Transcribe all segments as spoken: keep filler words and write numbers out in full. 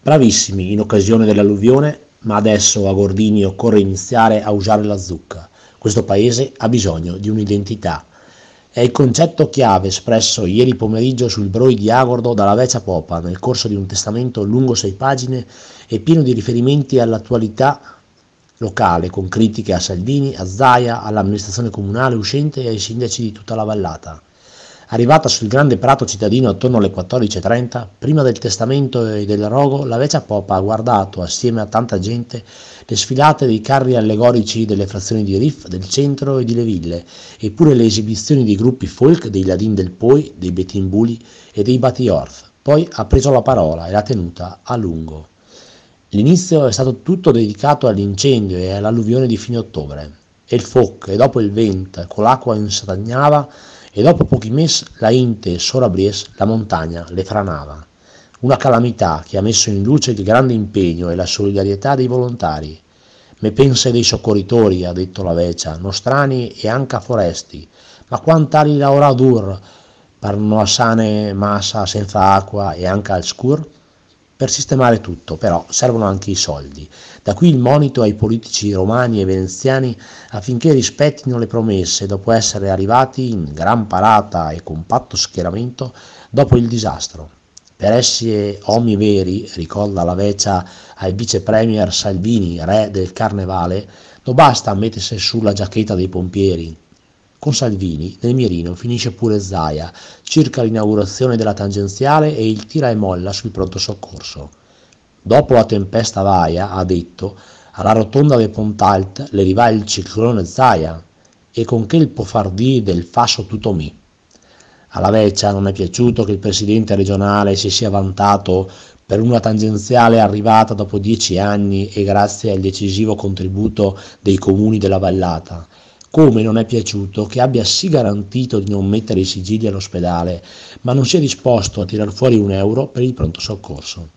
Bravissimi in occasione dell'alluvione, ma adesso a Gordini occorre iniziare a usare la zucca. Questo paese ha bisogno di un'identità. È il concetto chiave espresso ieri pomeriggio sul Broi di Agordo dalla Vecia Popa nel corso di un testamento lungo sei pagine e pieno di riferimenti all'attualità locale, con critiche a Salvini, a Zaia, all'amministrazione comunale uscente e ai sindaci di tutta la vallata. Arrivata sul grande prato cittadino attorno alle quattordici e trenta, prima del testamento e del rogo, la Vecia Popa ha guardato, assieme a tanta gente, le sfilate dei carri allegorici delle frazioni di Rif, del centro e di Le Ville, e pure le esibizioni di gruppi folk, dei Ladin del Poi, dei Betimbuli e dei Batiorth. Poi ha preso la parola e l'ha tenuta a lungo. L'inizio è stato tutto dedicato all'incendio e all'alluvione di fine ottobre. E il foc, e dopo il vent, con l'acqua instagnava, e dopo pochi mesi la Inte Sorabries, la montagna, le franava. Una calamità che ha messo in luce il grande impegno e la solidarietà dei volontari. Me pensa dei soccorritori, ha detto la Vecia, nostrani e anche foresti, ma quant'ali lavorà dur per una sane massa senza acqua e anche al scur? Per sistemare tutto, però, servono anche i soldi. Da qui il monito ai politici romani e veneziani affinché rispettino le promesse dopo essere arrivati in gran parata e compatto schieramento dopo il disastro. Per essere uomini veri, ricorda la Vecia al vice premier Salvini, re del carnevale, non basta mettersi sulla giacchetta dei pompieri. Con Salvini, nel mirino, finisce pure Zaia, circa l'inaugurazione della tangenziale e il tira e molla sul pronto soccorso. Dopo la tempesta Vaia, ha detto, alla rotonda del Pontalt le arriva il ciclone Zaia, e con che il pofardì del faso tutto mi. Alla Vecia non è piaciuto che il presidente regionale si sia vantato per una tangenziale arrivata dopo dieci anni e grazie al decisivo contributo dei comuni della vallata, come non è piaciuto che abbia sì garantito di non mettere i sigilli all'ospedale, ma non sia disposto a tirar fuori un euro per il pronto soccorso.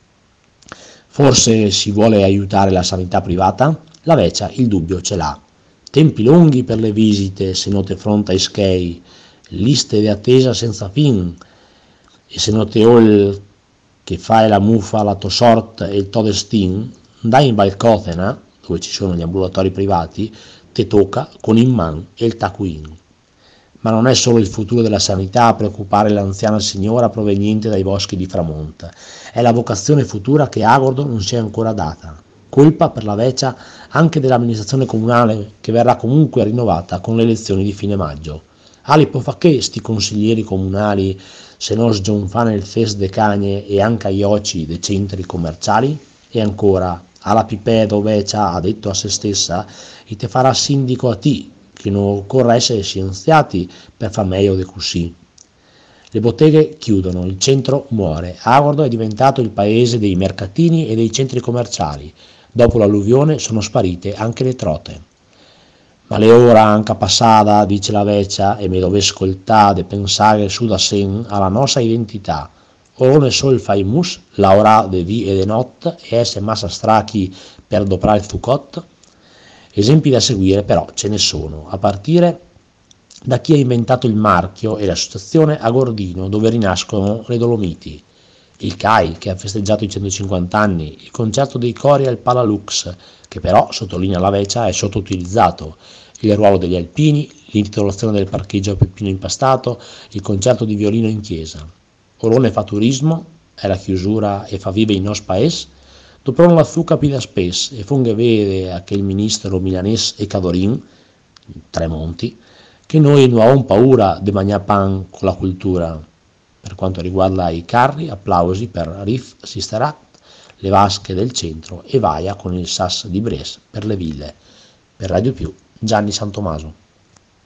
Forse si vuole aiutare la sanità privata? La Vecia il dubbio ce l'ha. Tempi lunghi per le visite, se note fronte ai schei, liste di attesa senza fin, e se note all che fai la mufa, la tosort e il todestin, dai in Valcotena, dove ci sono gli ambulatori privati, te tocca con in man e il tacuin. Ma non è solo il futuro della sanità a preoccupare l'anziana signora proveniente dai boschi di Framonte, è la vocazione futura che Agordo non si è ancora data. Colpa per la Vecia anche dell'amministrazione comunale che verrà comunque rinnovata con le elezioni di fine maggio. Ali può fa che sti consiglieri comunali se non sgionfane il fes de cagne e anche agli oci dei centri commerciali? E ancora, alla Pipedo Vecia ha detto a se stessa e te farà sindaco a ti, che non occorre essere scienziati per far meglio di così. Le botteghe chiudono, il centro muore, Agordo è diventato il paese dei mercatini e dei centri commerciali. Dopo l'alluvione sono sparite anche le trote. Ma le ora anche passata, dice la Vecia, e mi dove ascoltare e pensare su da sen alla nostra identità. Orone sol fai mus, la ora de vi e de not, e esse massa strachi per doprare il fucot. Esempi da seguire però ce ne sono, a partire da chi ha inventato il marchio e l'associazione a Gordino, dove rinascono le Dolomiti. Il C A I, che ha festeggiato i centocinquanta anni, il concerto dei cori al Palalux, che però, sottolinea la Vecia, è sottoutilizzato, il ruolo degli alpini, l'intitolazione del parcheggio a Peppino Impastato, il concerto di violino in chiesa. Orone fa turismo, è la chiusura e fa vive il nostro paese, dopo la zucca pida spes e funghe vede a che il ministro milanese e Cadorin, Tremonti, che noi non abbiamo paura di mangiare pan con la cultura. Per quanto riguarda i carri, applausi per Rif Sisterat, le vasche del centro e Vaia con il Sas di Bres per le ville. Per Radio Più, Gianni Santomaso.